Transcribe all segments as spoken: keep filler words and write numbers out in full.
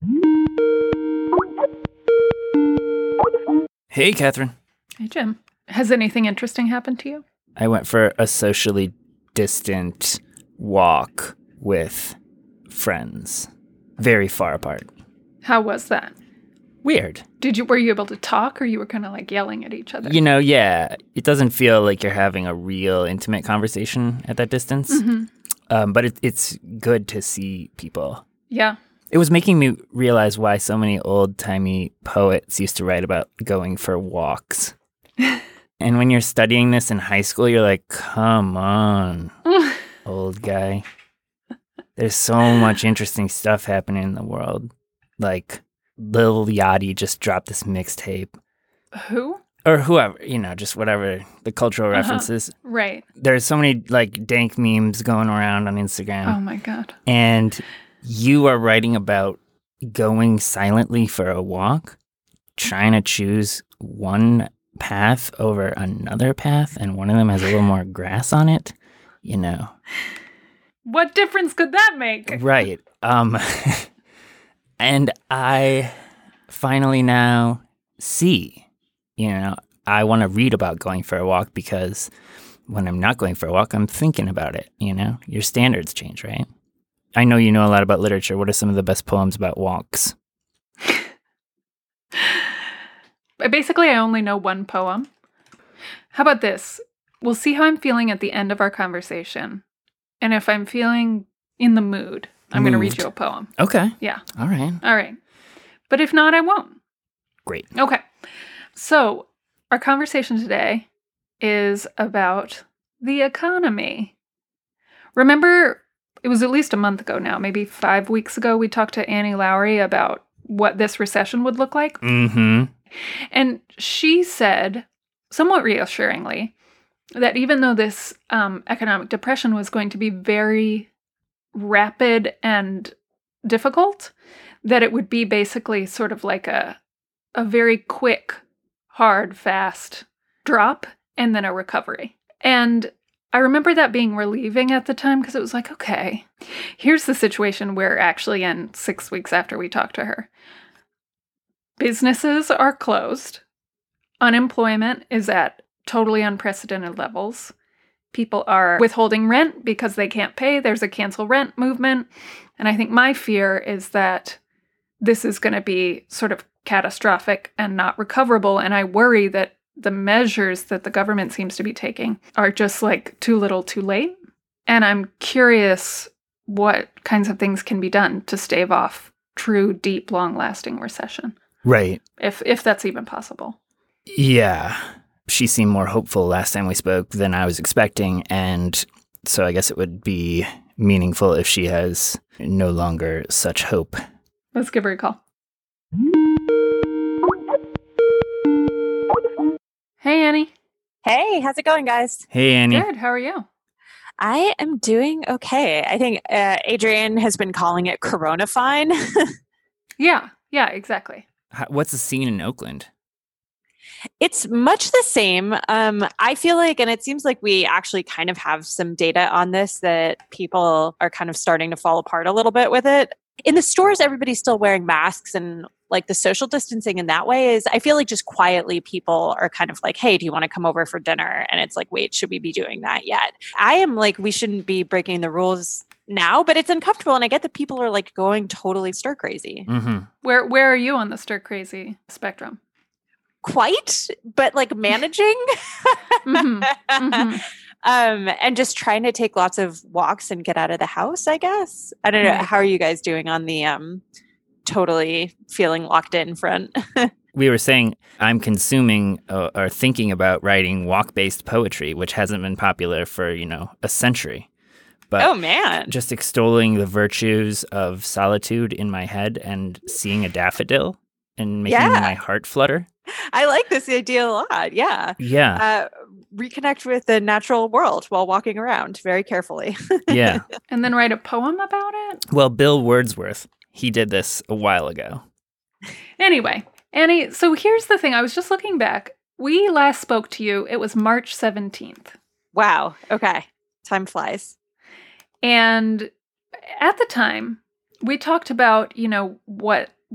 Hey, Catherine. Hey, Jim. Has anything interesting happened to you? I went for a socially distant walk with friends, very far apart. How was that? Weird. Did you were you able to talk, or you were kind of like yelling at each other? You know, yeah, it doesn't feel like you're having a real intimate conversation at that distance, Mm-hmm. um, but it, it's good to see people. Yeah. It was making me realize why so many old-timey poets used to write about going for walks. And when you're studying this in high school, you're like, come on, old guy. There's so much interesting stuff happening in the world. Like, Lil Yachty just dropped this mixtape. Who? Or whoever, you know, just whatever the cultural Uh-huh. references. Right. There's so many, like, dank memes going around on Instagram. Oh, my God. And you are writing about going silently for a walk, trying to choose one path over another path, and one of them has a little more grass on it, you know. What difference could that make? Right. Um, and I finally now see, you know, I want to read about going for a walk because when I'm not going for a walk, I'm thinking about it, you know. Your standards change, right? I know you know a lot about literature. What are some of the best poems about walks? Basically, I only know one poem. How about this? We'll see how I'm feeling at the end of our conversation. And if I'm feeling in the mood, I'm going to read Moved. you a poem. Okay. Yeah. All right. All right. But if not, I won't. Great. Okay. So, our conversation today is about the economy. Remember, it was at least a month ago now, maybe five weeks ago, we talked to Annie Lowry about what this recession would look like. Mm-hmm. And she said, somewhat reassuringly, that even though this um, economic depression was going to be very rapid and difficult, that it would be basically sort of like a a very quick, hard, fast drop and then a recovery. And I remember that being relieving at the time because it was like, okay, here's the situation we're actually in six weeks after we talked to her. Businesses are closed. Unemployment is at totally unprecedented levels. People are withholding rent because they can't pay. There's a cancel rent movement. And I think my fear is that this is going to be sort of catastrophic and not recoverable. And I worry that the measures that the government seems to be taking are just like too little too late. And I'm curious what kinds of things can be done to stave off true, deep, long-lasting recession. Right. If if that's even possible. Yeah. She seemed more hopeful last time we spoke than I was expecting. And so I guess it would be meaningful if she has no longer such hope. Let's give her a call. Hey, Annie. Hey, how's it going, guys? Hey, Annie. Good. How are you? I am doing okay. I think uh, Adrian has been calling it Corona fine. Yeah. Yeah, exactly. How, what's the scene in Oakland? It's much the same. Um, I feel like, and it seems like we actually kind of have some data on this, that people are kind of starting to fall apart a little bit with it. In the stores, everybody's still wearing masks, and like the social distancing in that way is, I feel like just quietly people are kind of like, hey, do you want to come over for dinner? And it's like, wait, should we be doing that yet? I am like, we shouldn't be breaking the rules now, but it's uncomfortable. And I get that people are like going totally stir crazy. Mm-hmm. Where where are you on the stir crazy spectrum? Quite, but like managing. Mm-hmm. Mm-hmm. Um, and just trying to take lots of walks and get out of the house, I guess. I don't know. Right. How are you guys doing on the um, totally feeling locked in front? We were saying I'm consuming uh, or thinking about writing walk-based poetry, which hasn't been popular for, you know, a century. But oh, man. just extolling the virtues of solitude in my head and seeing a daffodil and making Yeah. my heart flutter. I like this idea a lot. Yeah. Yeah. Uh, reconnect with the natural world while walking around very carefully. Yeah. And then write a poem about it? Well, Bill Wordsworth, he did this a while ago. Anyway, Annie, so here's the thing. I was just looking back. We last spoke to you, it was March seventeenth. Wow. Okay. Time flies. And at the time, we talked about, you know, what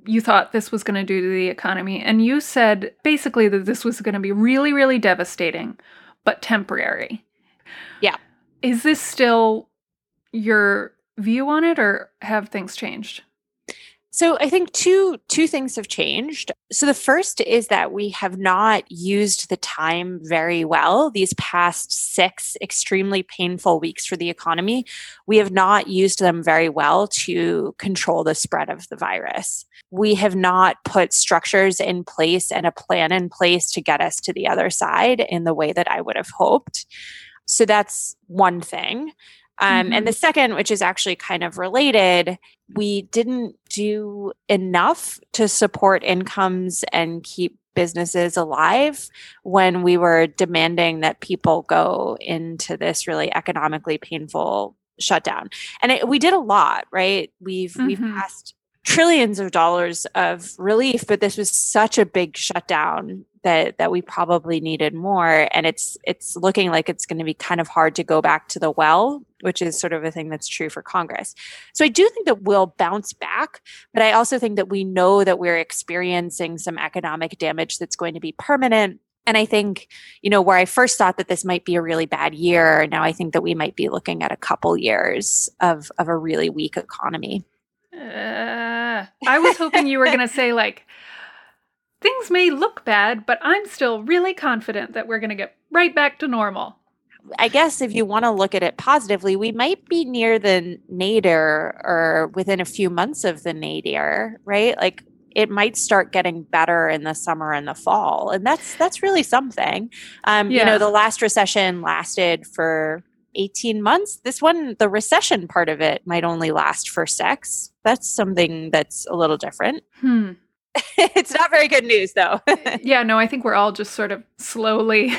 you thought this was going to do to the economy. And you said basically that this was going to be really, really devastating, but temporary. Yeah. Is this still your view on it, or have things changed? So I think two two things have changed. So the first is that we have not used the time very well. These past six extremely painful weeks for the economy, we have not used them very well to control the spread of the virus. We have not put structures in place and a plan in place to get us to the other side in the way that I would have hoped. So that's one thing. Um, Mm-hmm. And the second, which is actually kind of related, we didn't do enough to support incomes and keep businesses alive when we were demanding that people go into this really economically painful shutdown. And it, we did a lot, right? We've Mm-hmm. we've passed trillions of dollars of relief, but this was such a big shutdown that that we probably needed more. And it's it's looking like it's going to be kind of hard to go back to the well, which is sort of a thing that's true for Congress. So I do think that we'll bounce back, but I also think that we know that we're experiencing some economic damage that's going to be permanent. And I think, you know, where I first thought that this might be a really bad year, now I think that we might be looking at a couple years of of a really weak economy. Uh, I was hoping you were going to say, like, things may look bad, but I'm still really confident that we're going to get right back to normal. I guess if you want to look at it positively, we might be near the nadir or within a few months of the nadir, right? Like it might start getting better in the summer and the fall. And that's that's really something. Um, Yeah. You know, the last recession lasted for eighteen months. This one, the recession part of it might only last for six. That's something that's a little different. Hmm. It's not very good news, though. Yeah, no, I think we're all just sort of slowly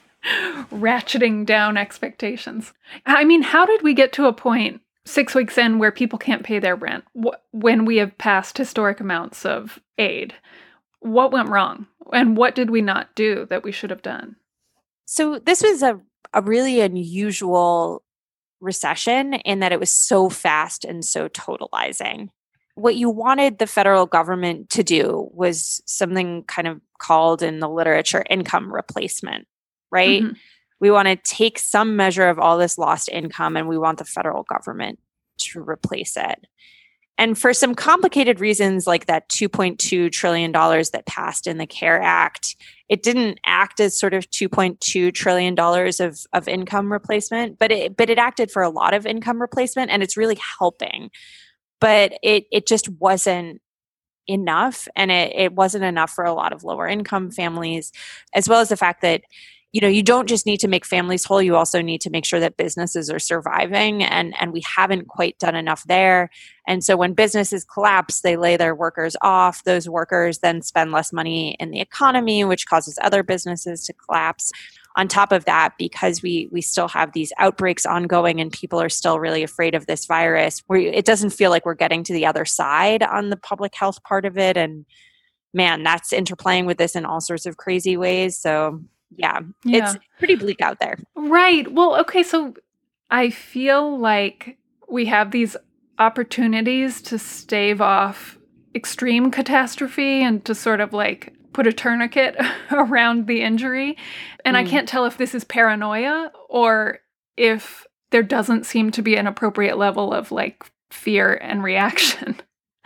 ratcheting down expectations. I mean, how did we get to a point six weeks in where people can't pay their rent wh- when we have passed historic amounts of aid? What went wrong? And what did we not do that we should have done? So this was a, a really unusual recession in that it was so fast and so totalizing. What you wanted the federal government to do was something kind of called in the literature income replacement, right? Mhm. We want to take some measure of all this lost income and we want the federal government to replace it. And for some complicated reasons like that two point two trillion dollars that passed in the CARE Act, it didn't act as sort of two point two trillion dollars of, of income replacement, but it, but it acted for a lot of income replacement and it's really helping. But it it just wasn't enough. And it, it wasn't enough for a lot of lower income families, as well as the fact that, you know, you don't just need to make families whole, you also need to make sure that businesses are surviving. And, and we haven't quite done enough there. And so when businesses collapse, they lay their workers off. Those workers then spend less money in the economy, which causes other businesses to collapse. On top of that, because we we still have these outbreaks ongoing and people are still really afraid of this virus, where it doesn't feel like we're getting to the other side on the public health part of it. And man, that's interplaying with this in all sorts of crazy ways. So yeah, Yeah. it's pretty bleak out there. Right. Well, okay, so I feel like we have these opportunities to stave off extreme catastrophe and to sort of like put a tourniquet around the injury. And Mm. I can't tell if this is paranoia or if there doesn't seem to be an appropriate level of like fear and reaction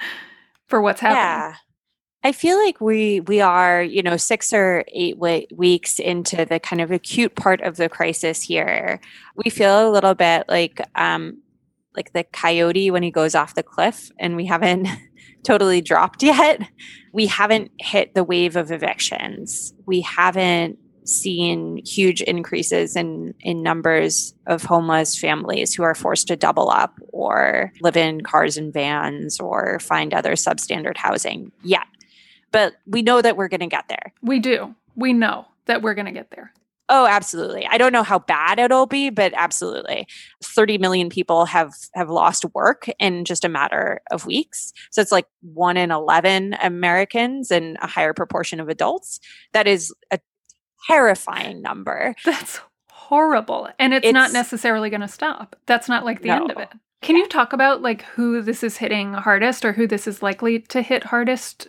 for what's happening. Yeah. I feel like we we are, you know, six or eight we- weeks into the kind of acute part of the crisis here. We feel a little bit like um, like the coyote when he goes off the cliff, and we haven't totally dropped yet. We haven't hit the wave of evictions. We haven't seen huge increases in in numbers of homeless families who are forced to double up or live in cars and vans or find other substandard housing yet. But we know that we're going to get there. We do. We know that we're going to get there. Oh, absolutely. I don't know how bad it'll be, but absolutely. thirty million people have have lost work in just a matter of weeks. So it's like one in eleven Americans and a higher proportion of adults. That is a terrifying number. That's horrible. And it's, not It's- necessarily going to stop. That's not like the end of No. it. Can you talk about like who this is hitting hardest or who this is likely to hit hardest?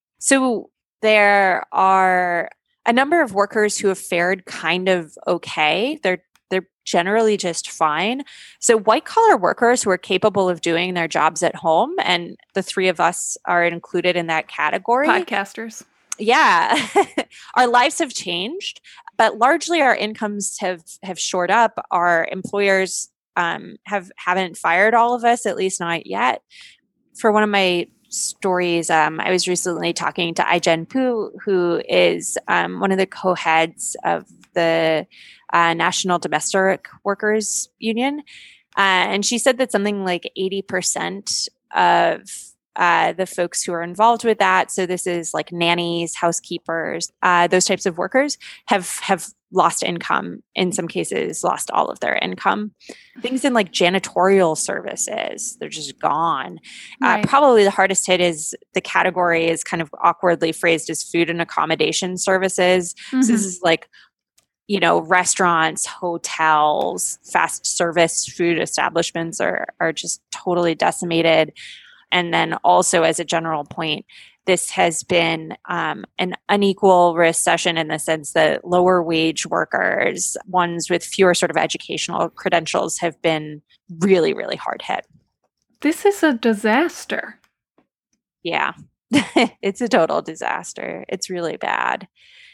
So there are a number of workers who have fared kind of okay. They're they're generally just fine. So white collar workers who are capable of doing their jobs at home, and the three of us are included in that category. Podcasters. Yeah. Our lives have changed, but largely our incomes have have shored up. Our employers um, have haven't fired all of us, at least not yet. For one of my stories, um, I was recently talking to Ai-jen Poo, who is um, one of the co-heads of the uh, National Domestic Workers Union. Uh, and she said that something like eighty percent of uh, the folks who are involved with that, so this is like nannies, housekeepers, uh, those types of workers, have have lost income, in some cases lost all of their income. Things in like janitorial services, they're just gone. Right. Uh, probably the hardest hit is the category is kind of awkwardly phrased as food and accommodation services. Mm-hmm. So this is like, you know, restaurants, hotels, fast service food establishments are are just totally decimated. And then also as a general point, this has been um, an unequal recession in the sense that lower wage workers, ones with fewer sort of educational credentials, have been really, really hard hit. This is a disaster. Yeah, it's a total disaster. It's really bad.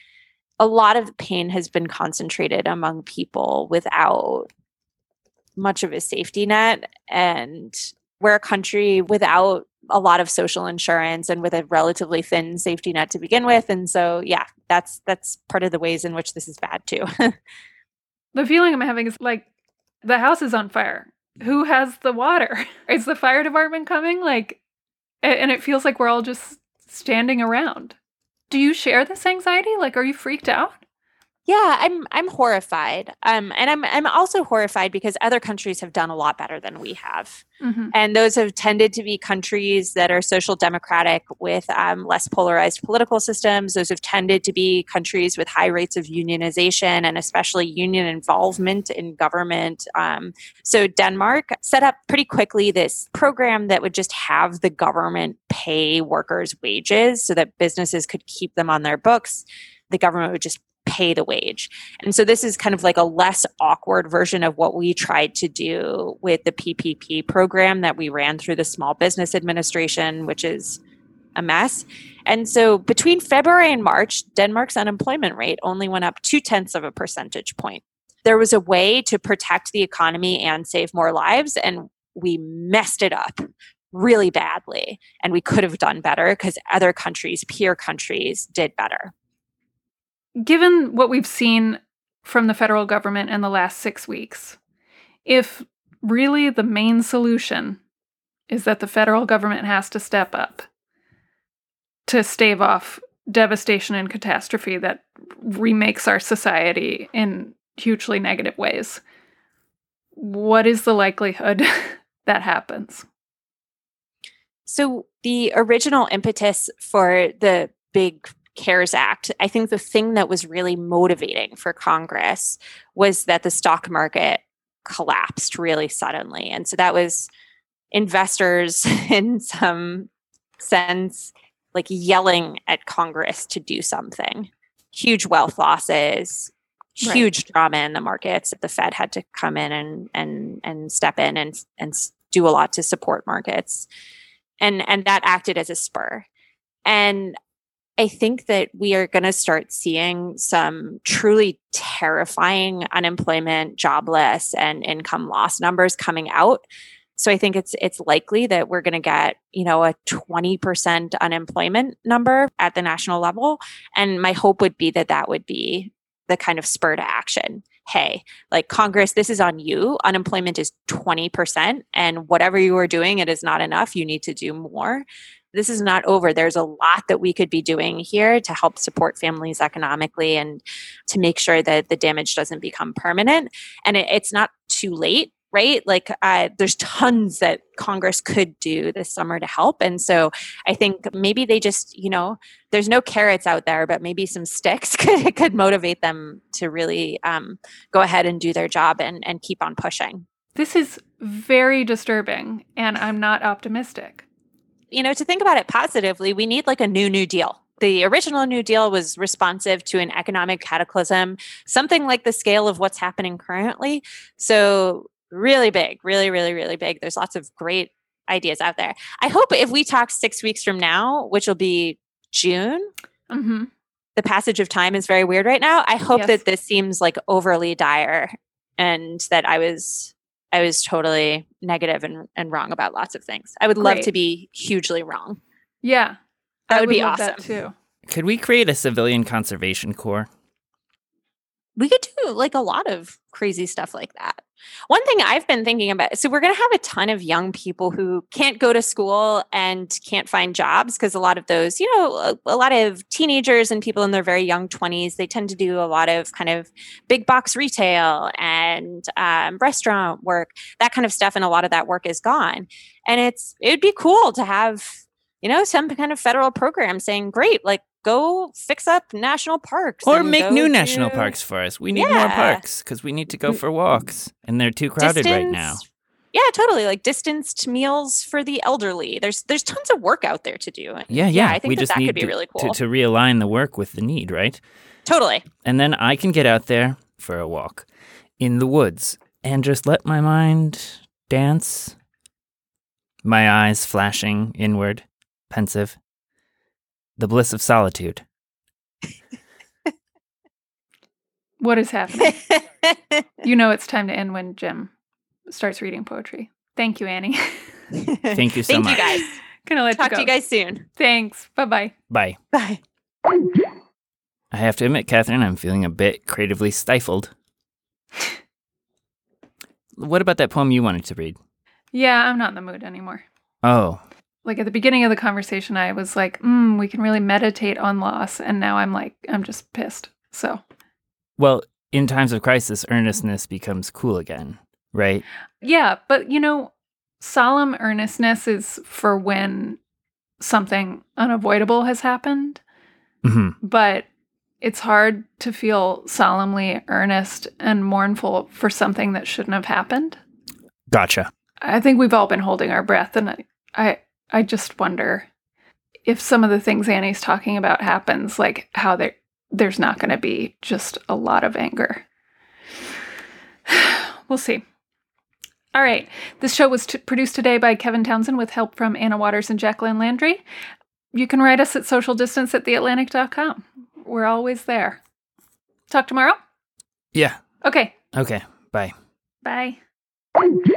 A lot of the pain has been concentrated among people without much of a safety net, and we're a country without a lot of social insurance and with a relatively thin safety net to begin with. And so, yeah, that's that's part of the ways in which this is bad too. The feeling I'm having is like the house is on fire. Who has the water? Is the fire department coming? Like, and it feels like we're all just standing around. Do you share this anxiety? Like, are you freaked out? Yeah, I'm I'm horrified. Um, and I'm I'm also horrified because other countries have done a lot better than we have. Mm-hmm. And those have tended to be countries that are social democratic with um, less polarized political systems. Those have tended to be countries with high rates of unionization and especially union involvement in government. Um, so Denmark set up pretty quickly this program that would just have the government pay workers' wages so that businesses could keep them on their books. The government would just pay the wage. And so this is kind of like a less awkward version of what we tried to do with the P P P program that we ran through the Small Business Administration, which is a mess. And so between February and March, Denmark's unemployment rate only went up two tenths of a percentage point. There was a way to protect the economy and save more lives, and we messed it up really badly. And we could have done better because other countries, peer countries, did better. Given what we've seen from the federal government in the last six weeks, if really the main solution is that the federal government has to step up to stave off devastation and catastrophe that remakes our society in hugely negative ways, what is the likelihood that happens? So the original impetus for the big CARES Act, I think the thing that was really motivating for Congress was that the stock market collapsed really suddenly. And so that was investors in some sense like yelling at Congress to do something. Huge wealth losses, huge right. drama in the markets. The Fed had to come in and and and step in and and do a lot to support markets. And and that acted as a spur. And I think that we are going to start seeing some truly terrifying unemployment, jobless, and income loss numbers coming out. So I think it's it's likely that we're going to get, you know, a twenty percent unemployment number at the national level. And my hope would be that that would be the kind of spur to action. Hey, like Congress, this is on you. Unemployment is twenty percent. And whatever you are doing, it is not enough. You need to do more. This is not over. There's a lot that we could be doing here to help support families economically and to make sure that the damage doesn't become permanent. And it, it's not too late, right? Like uh, there's tons that Congress could do this summer to help. And so I think maybe they just, you know, there's no carrots out there, but maybe some sticks could, could motivate them to really um, go ahead and do their job and, and keep on pushing. This is very disturbing, and I'm not optimistic. You know, to think about it positively, we need like a new New Deal. The original New Deal was responsive to an economic cataclysm, something like the scale of what's happening currently. So really big, really, really, really big. There's lots of great ideas out there. I hope if we talk six weeks from now, which will be June, Mm-hmm. the passage of time is very weird right now. I hope Yes. that this seems like overly dire and that I was I was totally negative and, and wrong about lots of things. I would love Great. to be hugely wrong. Yeah. That I would be love That awesome. too. Could we create a civilian conservation corps? We could do like a lot of crazy stuff like that. One thing I've been thinking about, so we're going to have a ton of young people who can't go to school and can't find jobs because a lot of those, you know, a, a lot of teenagers and people in their very young twenties, they tend to do a lot of kind of big box retail and um, restaurant work, that kind of stuff. And a lot of that work is gone. And it's, it would be cool to have, you know, some kind of federal program saying, great, like, go fix up national parks. Or and make go new do- national parks for us. We need more Yeah. parks because we need to go for walks, and they're too crowded right now. Distance- Yeah, totally. Like distanced meals for the elderly. There's there's tons of work out there to do. And Yeah, yeah. I think we that, just that need could be to, really to, cool. to realign the work with the need, right? Totally. And then I can get out there for a walk in the woods and just let my mind dance, my eyes flashing inward, pensive. The bliss of solitude. What is happening? You know it's time to end when Jim starts reading poetry. Thank you, Annie. Thank you so Thank much. you guys. Gonna let Talk you go. to you guys soon. Thanks. Bye-bye. Bye. Bye. I have to admit, Catherine, I'm feeling a bit creatively stifled. What about that poem you wanted to read? Yeah, I'm not in the mood anymore. Oh, Like at the beginning of the conversation, I was like, mm, we can really meditate on loss. And now I'm like, I'm just pissed. So, well, in times of crisis, earnestness becomes cool again, right? yeah. But, you know, solemn earnestness is for when something unavoidable has happened. hmm But it's hard to feel solemnly earnest and mournful for something that shouldn't have happened. Gotcha. I think we've all been holding our breath. And I, I, I just wonder if some of the things Annie's talking about happens, like how there there's not going to be just a lot of anger. We'll see. All right. This show was t- produced today by Kevin Townsend with help from Anna Waters and Jacqueline Landry. You can write us at social distance at the atlantic dot com. We're always there. Talk tomorrow? Yeah. Okay. Okay. Bye. Bye.